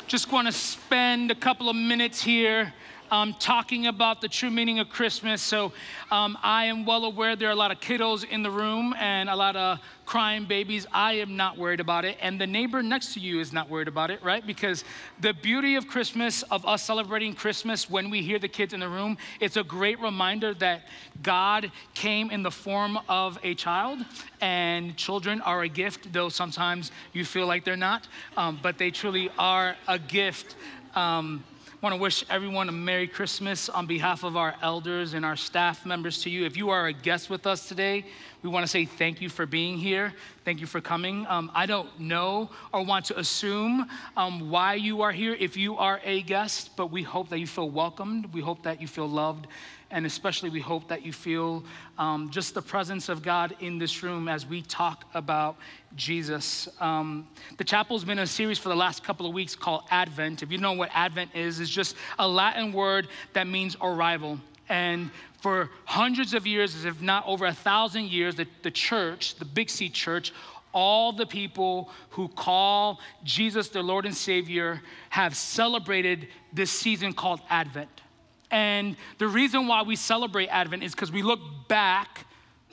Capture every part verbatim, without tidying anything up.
just want to spend a couple of minutes here um, talking about the true meaning of Christmas. So um, I am well aware there are a lot of kiddos in the room and a lot of crying babies. I am not worried about it. And the neighbor next to you is not worried about it, right? Because the beauty of Christmas, of us celebrating Christmas when we hear the kids in the room, it's a great reminder that God came in the form of a child, and children are a gift, though sometimes you feel like they're not, um, but they truly are a gift. Um, I want to wish everyone a Merry Christmas on behalf of our elders and our staff members to you. If you are a guest with us today, we want to say thank you for being here. Thank you for coming. Um, I don't know or want to assume um, why you are here if you are a guest, but we hope that you feel welcomed. We hope that you feel loved. And especially we hope that you feel um, just the presence of God in this room as we talk about Jesus. Um, the chapel's been in a series for the last couple of weeks called Advent. If you know what Advent is, it's just a Latin word that means arrival. And for hundreds of years, if not over a thousand years, the, the church, the Big C church, all the people who call Jesus their Lord and Savior have celebrated this season called Advent. And the reason why we celebrate Advent is because we look back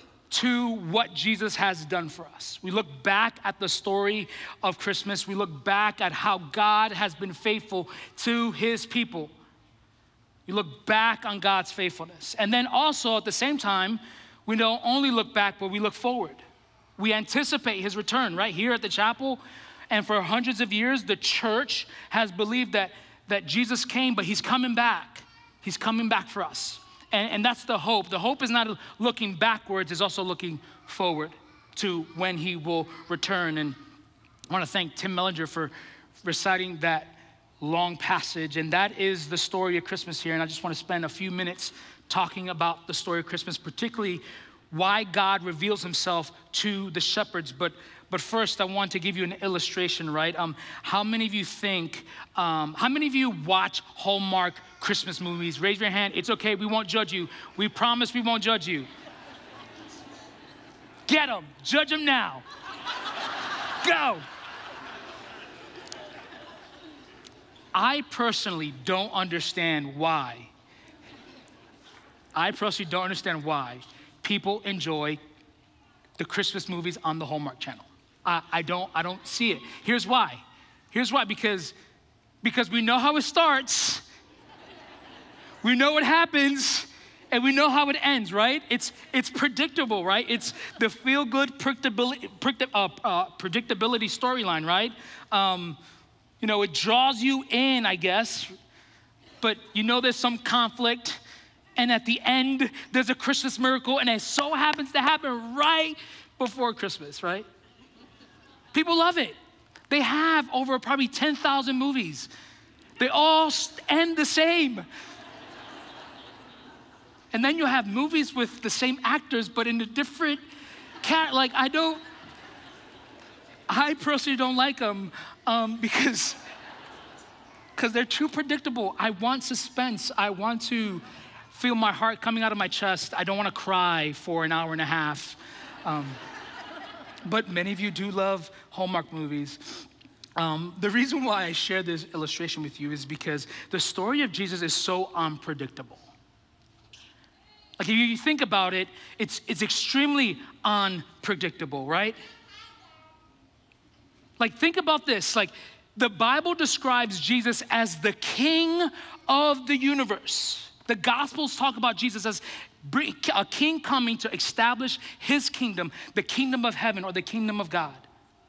to what Jesus has done for us. We look back at the story of Christmas. We look back at how God has been faithful to his people. We look back on God's faithfulness. And then also at the same time, we don't only look back, but we look forward. We anticipate his return right here at the chapel. And for hundreds of years, the church has believed that, that Jesus came, but he's coming back. He's coming back for us. And, and that's the hope. The hope is not looking backwards, it's also looking forward to when he will return. And I want to thank Tim Mellinger for reciting that long passage. And that is the story of Christmas here. And I just want to spend a few minutes talking about the story of Christmas, particularly why God reveals himself to the shepherds. But But first, I want to give you an illustration, right? Um, how many of you think, um, how many of you watch Hallmark Christmas movies? Raise your hand. It's okay. We won't judge you. We promise we won't judge you. Get them. Judge them now. Go. I personally don't understand why. I personally don't understand why people enjoy the Christmas movies on the Hallmark Channel. I, I don't, I don't see it. Here's why. Here's why, because, because we know how it starts, we know what happens, and we know how it ends, right? It's, it's predictable, right? It's the feel-good predictability, uh, uh, predictability storyline, right? Um, you know, it draws you in, I guess, but you know there's some conflict, and at the end, there's a Christmas miracle, and it so happens to happen right before Christmas, right? People love it. They have over probably ten thousand movies. They all end the same. And then you have movies with the same actors, but in a different cat. Like, I don't, I personally don't like them um, because, because they're too predictable. I want suspense. I want to feel my heart coming out of my chest. I don't want to cry for an hour and a half. Um, But many of you do love Hallmark movies. Um, the reason why I share this illustration with you is because the story of Jesus is so unpredictable. Like, if you think about it, it's, it's extremely unpredictable, right? Like, think about this. Like, the Bible describes Jesus as the King of the universe. The Gospels talk about Jesus as a king coming to establish his kingdom, the kingdom of heaven or the kingdom of God.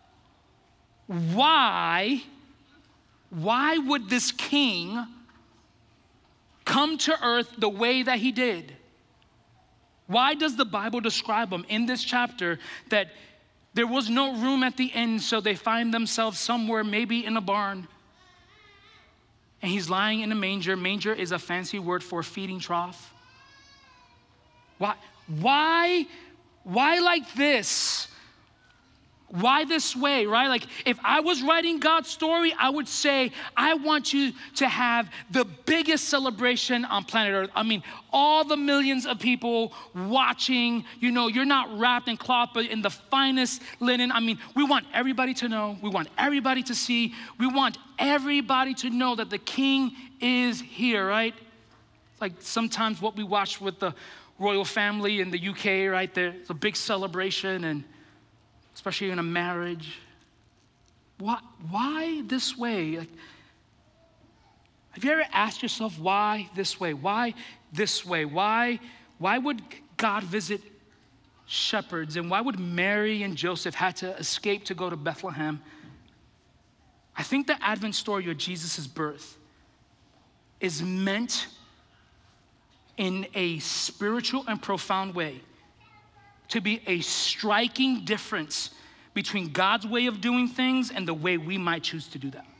Why, why would this king come to earth the way that he did? Why does the Bible describe him in this chapter that there was no room at the inn, so they find themselves somewhere, maybe in a barn, and he's lying in a manger? Manger is a fancy word for feeding trough. Why, why, why like this? Why this way, right? Like if I was writing God's story, I would say, I want you to have the biggest celebration on planet Earth. I mean, all the millions of people watching, you know, you're not wrapped in cloth, but in the finest linen. I mean, we want everybody to know. We want everybody to see. We want everybody to know that the King is here, right? Like sometimes what we watch with the royal family in the U K, right? There's a big celebration, and especially in a marriage. Why, why this way? Like, have you ever asked yourself why this way? Why this way? Why, why would God visit shepherds? And why would Mary and Joseph had to escape to go to Bethlehem? I think the Advent story of Jesus' birth is meant in a spiritual and profound way to be a striking difference between God's way of doing things and the way we might choose to do them.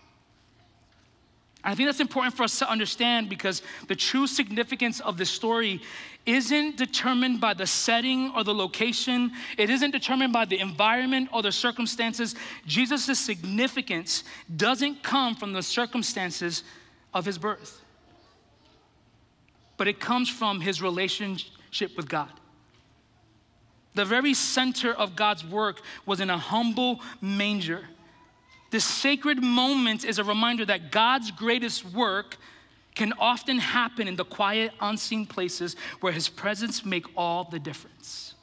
I think that's important for us to understand, because the true significance of this story isn't determined by the setting or the location. It isn't determined by the environment or the circumstances. Jesus' significance doesn't come from the circumstances of his birth, but it comes from his relationship with God. The very center of God's work was in a humble manger. This sacred moment is a reminder that God's greatest work can often happen in the quiet, unseen places where his presence makes all the difference.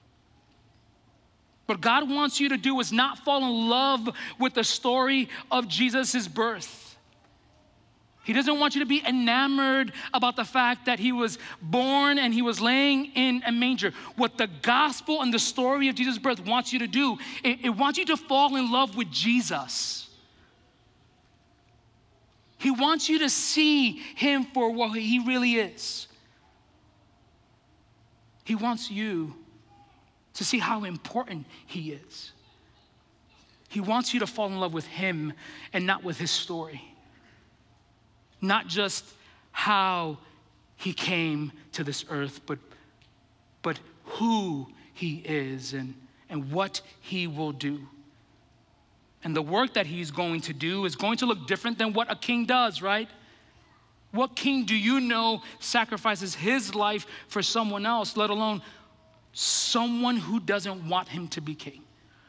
What God wants you to do is not fall in love with the story of Jesus' birth. He doesn't want you to be enamored about the fact that he was born and he was laying in a manger. What the gospel and the story of Jesus' birth wants you to do, it, it wants you to fall in love with Jesus. He wants you to see him for what he really is. He wants you to see how important he is. He wants you to fall in love with him and not with his story. Not just how he came to this earth, but, but who he is and, and what he will do. And the work that he's going to do is going to look different than what a king does, right? What king do you know sacrifices his life for someone else, let alone someone who doesn't want him to be king?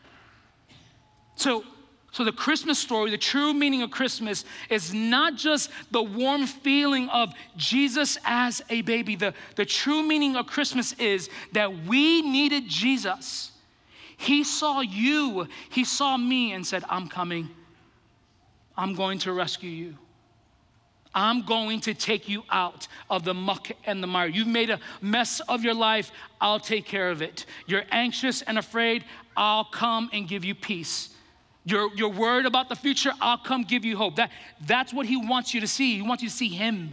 So, So the Christmas story, the true meaning of Christmas, is not just the warm feeling of Jesus as a baby. The, the true meaning of Christmas is that we needed Jesus. He saw you, he saw me and said, I'm coming. I'm going to rescue you. I'm going to take you out of the muck and the mire. You've made a mess of your life. I'll take care of it. You're anxious and afraid. I'll come and give you peace. You're, you're worried about the future, I'll come give you hope. That, that's what he wants you to see. He wants you to see him.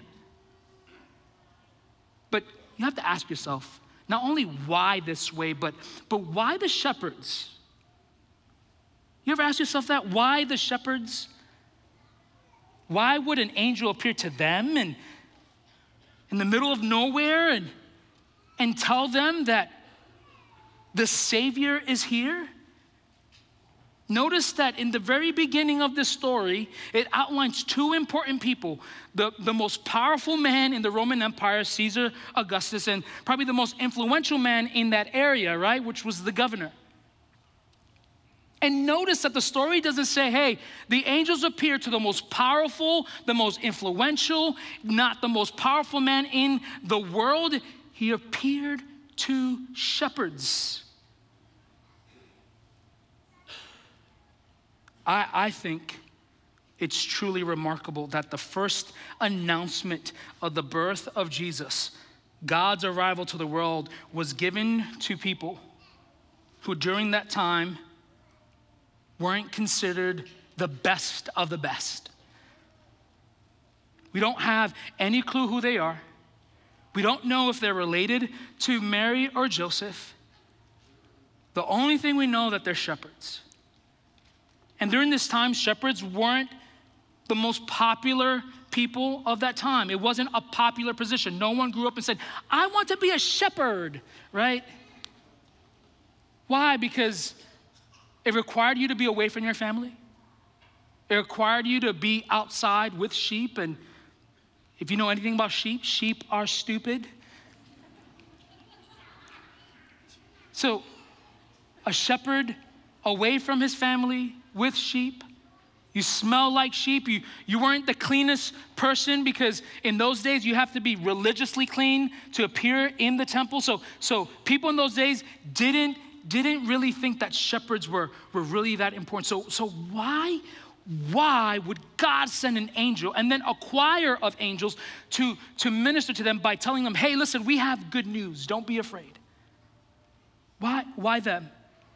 But you have to ask yourself, not only why this way, but, but why the shepherds? You ever ask yourself that? Why the shepherds? Why would an angel appear to them and in the middle of nowhere and, and tell them that the Savior is here? Notice that in the very beginning of this story, it outlines two important people. The, the most powerful man in the Roman Empire, Caesar Augustus, and probably the most influential man in that area, right, which was the governor. And notice that the story doesn't say, hey, the angels appeared to the most powerful, the most influential, not the most powerful man in the world. He appeared to shepherds. I, I think it's truly remarkable that the first announcement of the birth of Jesus, God's arrival to the world, was given to people who during that time weren't considered the best of the best. We don't have any clue who they are. We don't know if they're related to Mary or Joseph. The only thing we know that they're shepherds. And during this time, shepherds weren't the most popular people of that time. It wasn't a popular position. No one grew up and said, I want to be a shepherd, right? Why? Because It required you to be away from your family. It required you to be outside with sheep. And if you know anything about sheep, sheep are stupid. So a shepherd away from his family with sheep. You smell like sheep. You, you weren't the cleanest person because in those days you have to be religiously clean to appear in the temple. So, so people in those days didn't, didn't really think that shepherds were, were really that important. So, so why, why would God send an angel and then a choir of angels to, to minister to them by telling them, hey, listen, we have good news. Don't be afraid. Why, why them?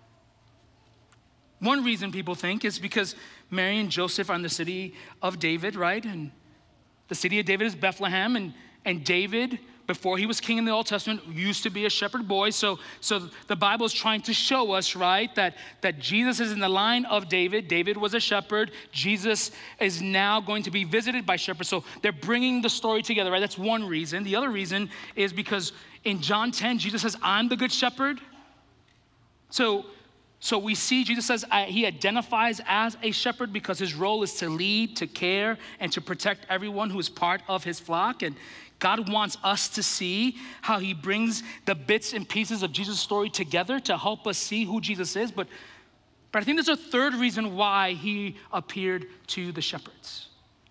One reason people think is because Mary and Joseph are in the city of David, right? And the city of David is Bethlehem. And, and David, before he was king in the Old Testament, used to be a shepherd boy. So, so the Bible is trying to show us, right, that, that Jesus is in the line of David. David was a shepherd. Jesus is now going to be visited by shepherds. So they're bringing the story together, right? That's one reason. The other reason is because in John ten, Jesus says, I'm the good shepherd. So, so we see Jesus says uh, he identifies as a shepherd because his role is to lead, to care, and to protect everyone who is part of his flock. And God wants us to see how he brings the bits and pieces of Jesus' story together to help us see who Jesus is. But, but I think there's a third reason why he appeared to the shepherds.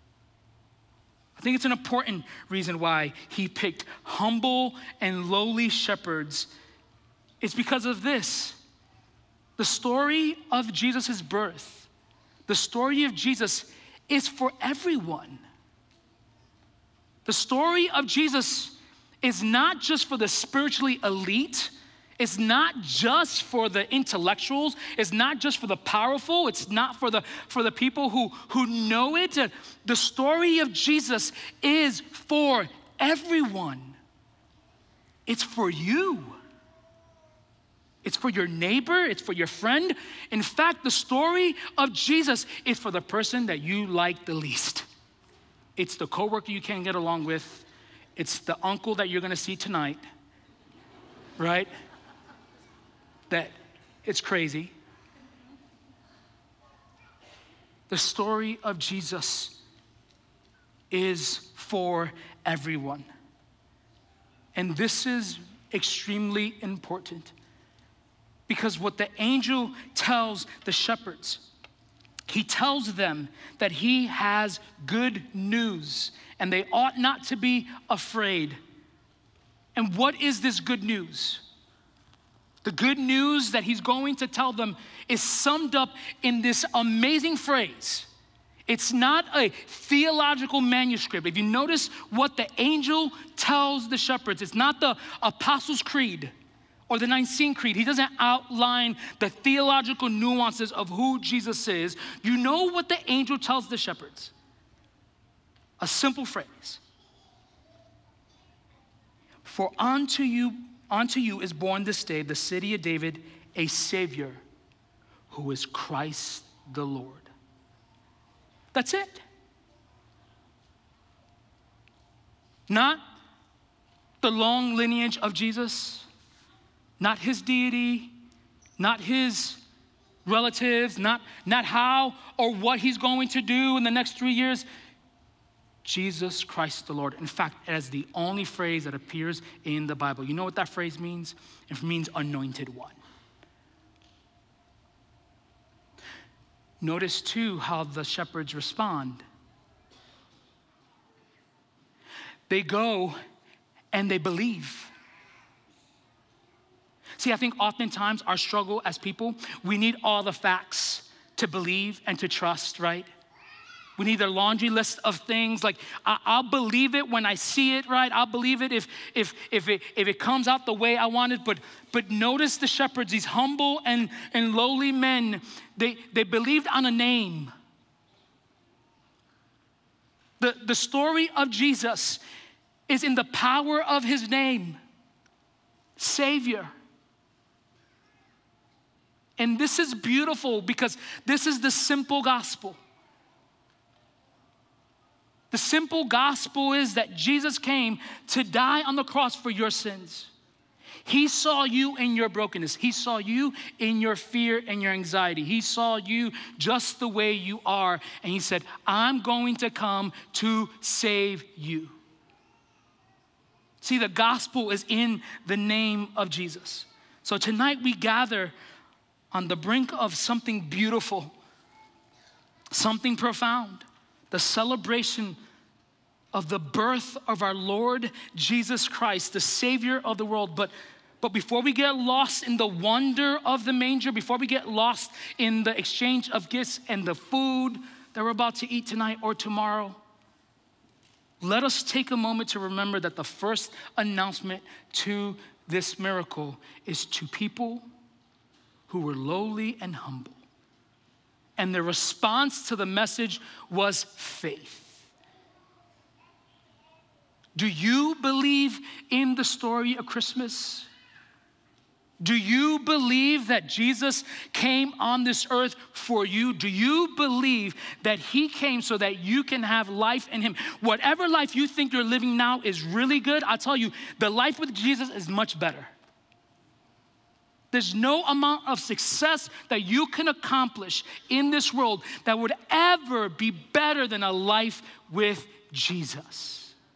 I think it's an important reason why he picked humble and lowly shepherds. It's because of this. The story of Jesus' birth, the story of Jesus is for everyone. The story of Jesus is not just for the spiritually elite. It's not just for the intellectuals. It's not just for the powerful. It's not for the, for the people who, who know it. The story of Jesus is for everyone. It's for you. It's for your neighbor, it's for your friend. In fact, the story of Jesus is for the person that you like the least. It's the coworker you can't get along with. It's the uncle that you're gonna see tonight, right? That it's crazy. The story of Jesus is for everyone. And this is extremely important. Because what the angel tells the shepherds, he tells them that he has good news and they ought not to be afraid. And what is this good news? The good news that he's going to tell them is summed up in this amazing phrase. It's not a theological manuscript. If you notice what the angel tells the shepherds, it's not the Apostles' Creed or the Nicene Creed. He doesn't outline the theological nuances of who Jesus is. You know what the angel tells the shepherds? A simple phrase. For unto you, unto you is born this day, the city of David, a Savior who is Christ the Lord. That's it. Not the long lineage of Jesus, not his deity, not his relatives, not, not how or what he's going to do in the next three years. Jesus Christ the Lord. In fact, it is the only phrase that appears in the Bible. You know what that phrase means? It means anointed one. Notice too how the shepherds respond. They go and they believe. See, I think oftentimes our struggle as people, we need all the facts to believe and to trust, right? We need a laundry list of things. Like, I, I'll believe it when I see it, right? I'll believe it if if if it if it comes out the way I want it. But but notice the shepherds, these humble and, and lowly men, they, they believed on a name. The, the story of Jesus is in the power of his name, Savior. And this is beautiful because this is the simple gospel. The simple gospel is that Jesus came to die on the cross for your sins. He saw you in your brokenness. He saw you in your fear and your anxiety. He saw you just the way you are. And he said, I'm going to come to save you. See, the gospel is in the name of Jesus. So tonight we gather on the brink of something beautiful, something profound, the celebration of the birth of our Lord Jesus Christ, the Savior of the world. But, but before we get lost in the wonder of the manger, before we get lost in the exchange of gifts and the food that we're about to eat tonight or tomorrow, let us take a moment to remember that the first announcement to this miracle is to people who were lowly and humble. And their response to the message was faith. Do you believe in the story of Christmas? Do you believe that Jesus came on this earth for you? Do you believe that he came so that you can have life in him? Whatever life you think you're living now is really good, I'll tell you, the life with Jesus is much better. There's no amount of success that you can accomplish in this world that would ever be better than a life with Jesus.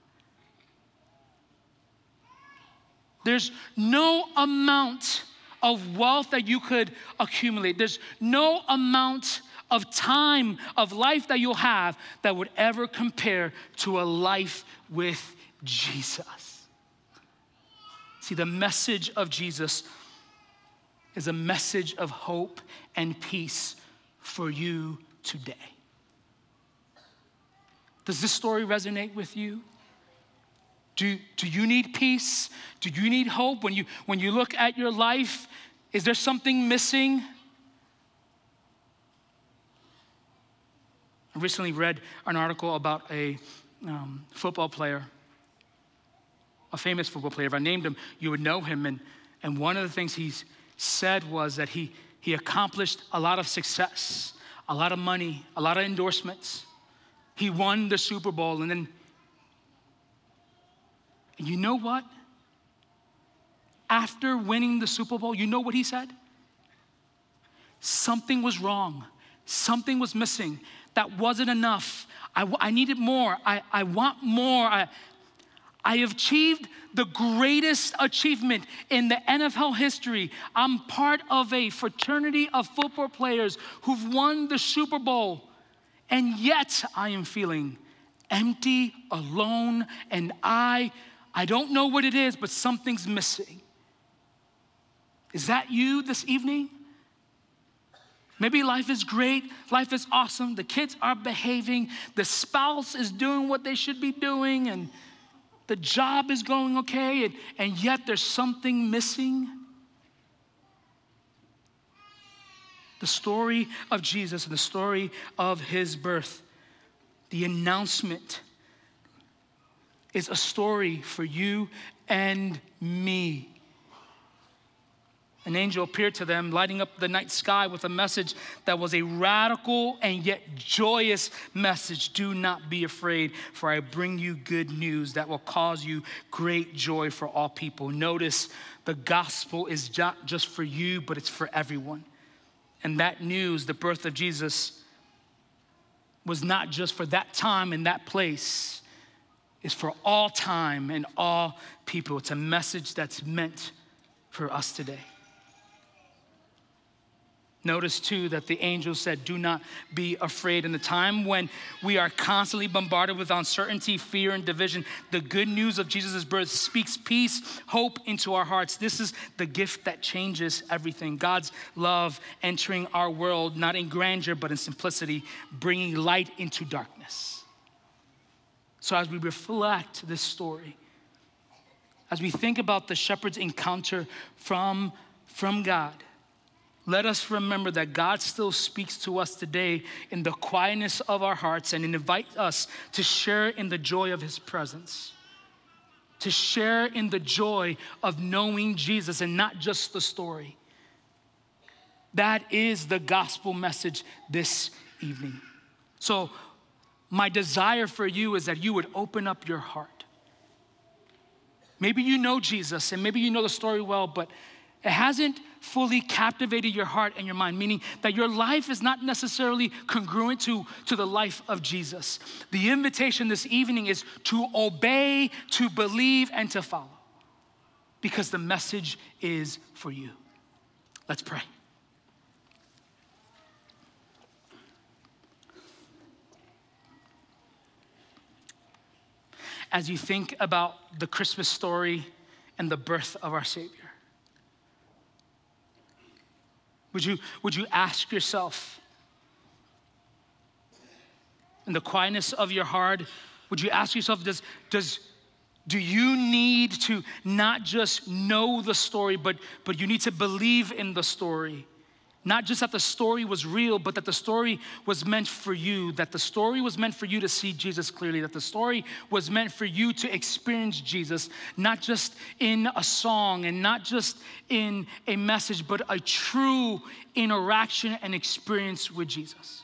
There's no amount of wealth that you could accumulate. There's no amount of time of life that you'll have that would ever compare to a life with Jesus. See, the message of Jesus is a message of hope and peace for you today. Does this story resonate with you? Do, do you need peace? Do you need hope? When you, when you look at your life, is there something missing? I recently read an article about a um, football player, a famous football player. If I named him, you would know him. And, and one of the things he said was that he, he accomplished a lot of success, a lot of money, a lot of endorsements. He won the Super Bowl, and then And you know what? After winning the Super Bowl, you know what he said? Something was wrong. Something was missing. That wasn't enough. I, I needed more. I, I want more. I, I have achieved the greatest achievement in the N F L history. I'm part of a fraternity of football players who've won the Super Bowl. And yet I am feeling empty, alone, and I I don't know what it is, but something's missing. Is that you this evening? Maybe life is great, life is awesome, the kids are behaving, the spouse is doing what they should be doing, and the job is going okay, and, and yet there's something missing. The story of Jesus and the story of his birth, the announcement, is a story for you and me. An angel appeared to them, lighting up the night sky with a message that was a radical and yet joyous message. Do not be afraid, for I bring you good news that will cause you great joy for all people. Notice the gospel is not just for you, but it's for everyone. And that news, the birth of Jesus, was not just for that time and that place. Is for all time and all people. It's a message that's meant for us today. Notice too that the angel said, do not be afraid. In the time when we are constantly bombarded with uncertainty, fear, and division, the good news of Jesus' birth speaks peace, hope into our hearts. This is the gift that changes everything. God's love entering our world, not in grandeur, but in simplicity, bringing light into darkness. So as we reflect this story, as we think about the shepherd's encounter from, from God, let us remember that God still speaks to us today in the quietness of our hearts and invite us to share in the joy of his presence, to share in the joy of knowing Jesus and not just the story. That is the gospel message this evening. So my desire for you is that you would open up your heart. Maybe you know Jesus and maybe you know the story well, but it hasn't fully captivated your heart and your mind, meaning that your life is not necessarily congruent to, to the life of Jesus. The invitation this evening is to obey, to believe, and to follow, because the message is for you. Let's pray. As you think about the Christmas story and the birth of our Savior, would you, would you ask yourself, in the quietness of your heart, would you ask yourself, does, does, do you need to not just know the story, but, but you need to believe in the story? Not just that the story was real, but that the story was meant for you, that the story was meant for you to see Jesus clearly, that the story was meant for you to experience Jesus, not just in a song and not just in a message, but a true interaction and experience with Jesus.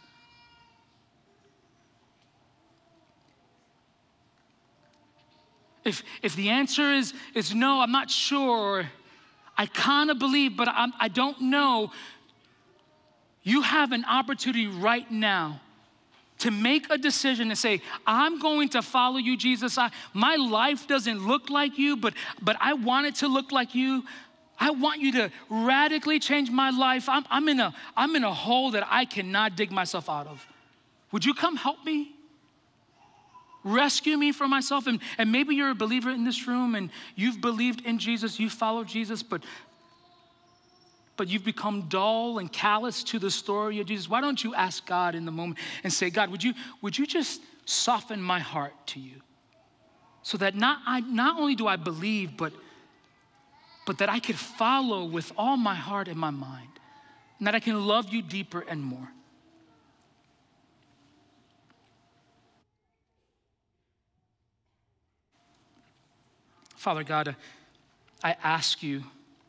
If, if the answer is, is no, I'm not sure, I kind of believe, but I'm, I don't know, you have an opportunity right now to make a decision and say, I'm going to follow you, Jesus. I, my life doesn't look like you, but, but I want it to look like you. I want you to radically change my life. I'm, I'm, in a, I'm in a hole that I cannot dig myself out of. Would you come help me? Rescue me from myself. And, and maybe you're a believer in this room and you've believed in Jesus, you followed Jesus, but but you've become dull and callous to the story of Jesus. Why don't you ask God in the moment and say, God, would you, would you just soften my heart to you so that not, I, not only do I believe, but, but that I could follow with all my heart and my mind, and that I can love you deeper and more. Father God, I ask you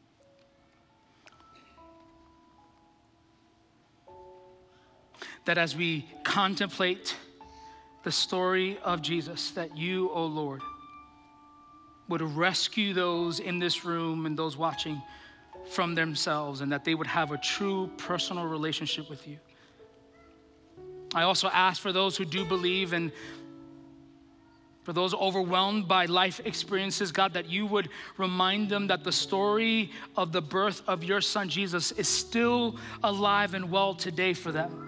that as we contemplate the story of Jesus, that you, O Lord, would rescue those in this room and those watching from themselves, and that they would have a true personal relationship with you. I also ask for those who do believe and for those overwhelmed by life experiences, God, that you would remind them that the story of the birth of your son, Jesus, is still alive and well today for them.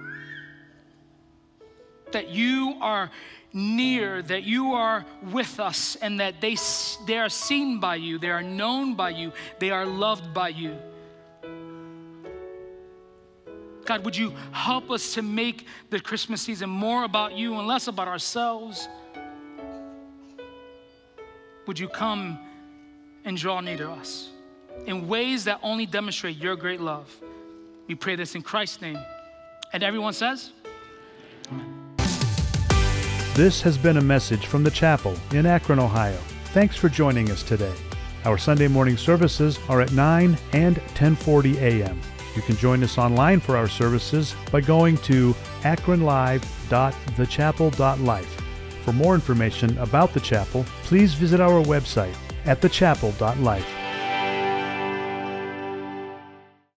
That you are near, that you are with us, and that they, they are seen by you, they are known by you, they are loved by you. God, would you help us to make the Christmas season more about you and less about ourselves? Would you come and draw near to us in ways that only demonstrate your great love? We pray this in Christ's name. And everyone says, amen. This has been a message from the chapel in Akron, Ohio. Thanks for joining us today. Our Sunday morning services are at nine and ten forty a.m. You can join us online for our services by going to akron live dot the chapel dot life. For more information about the chapel, please visit our website at the chapel dot life.